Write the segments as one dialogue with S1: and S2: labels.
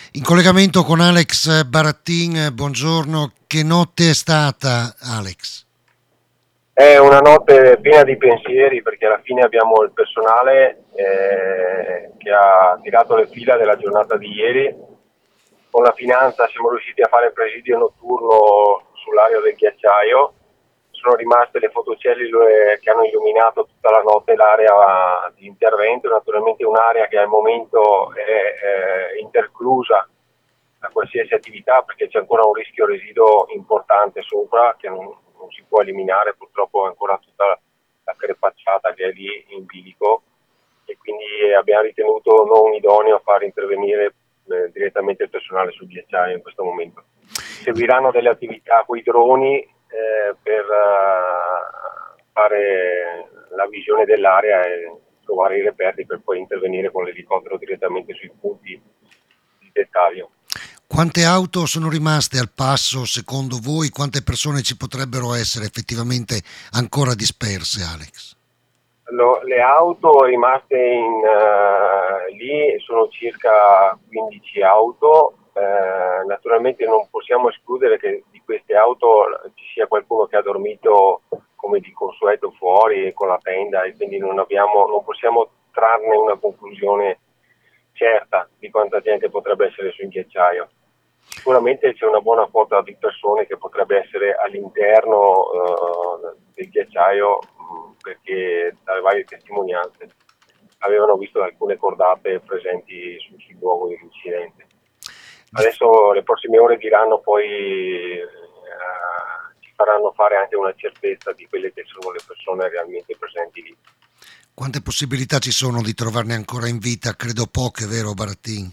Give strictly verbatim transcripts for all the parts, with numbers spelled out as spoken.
S1: In collegamento con Alex Barattin, buongiorno. Che notte è stata, Alex?
S2: È una notte piena di pensieri perché alla fine abbiamo il personale eh, che ha tirato le fila della giornata di ieri. Con la finanza siamo riusciti a fare il presidio notturno sull'area del ghiacciaio. Sono rimaste le fotocellule che hanno illuminato tutta la notte l'area di intervento, naturalmente un'area che al momento è eh, interclusa a qualsiasi attività perché c'è ancora un rischio residuo importante sopra che non, non si può eliminare, purtroppo è ancora tutta la crepacciata che è lì in bilico e quindi abbiamo ritenuto non idoneo a far intervenire eh, direttamente il personale sul ghiacciaio in questo momento. Seguiranno delle attività con i droni eh, per uh, fare la visione dell'area e trovare i reperti per poi intervenire con l'elicottero direttamente sui punti di dettaglio.
S1: Quante auto sono rimaste al passo secondo voi? Quante persone ci potrebbero essere effettivamente ancora disperse, Alex?
S2: Lo, le auto rimaste in, uh, lì sono circa quindici auto, uh, naturalmente non possiamo escludere che di queste auto ci sia qualcuno che ha dormito come di consueto fuori con la tenda e quindi non, abbiamo, non possiamo trarne una conclusione certa di quanta gente potrebbe essere sul ghiacciaio. Sicuramente c'è una buona quota di persone che potrebbe essere all'interno uh, del ghiacciaio mh, perché dalle varie testimonianze avevano visto alcune cordate presenti sul, sul luogo dell'incidente. Adesso le prossime ore diranno poi, uh, ci faranno fare anche una certezza di quelle che sono le persone realmente presenti lì.
S1: Quante possibilità ci sono di trovarne ancora in vita? Credo poche, vero Barattin?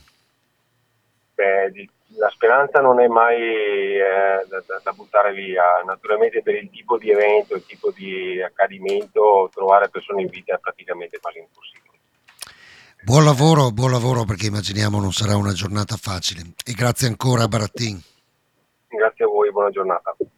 S2: Beh, di, la speranza non è mai eh, da, da, da buttare via, naturalmente per il tipo di evento, il tipo di accadimento, trovare persone in vita è praticamente quasi impossibile.
S1: Buon lavoro, buon lavoro perché immaginiamo non sarà una giornata facile. E grazie ancora Barattin.
S2: Grazie a voi, buona giornata.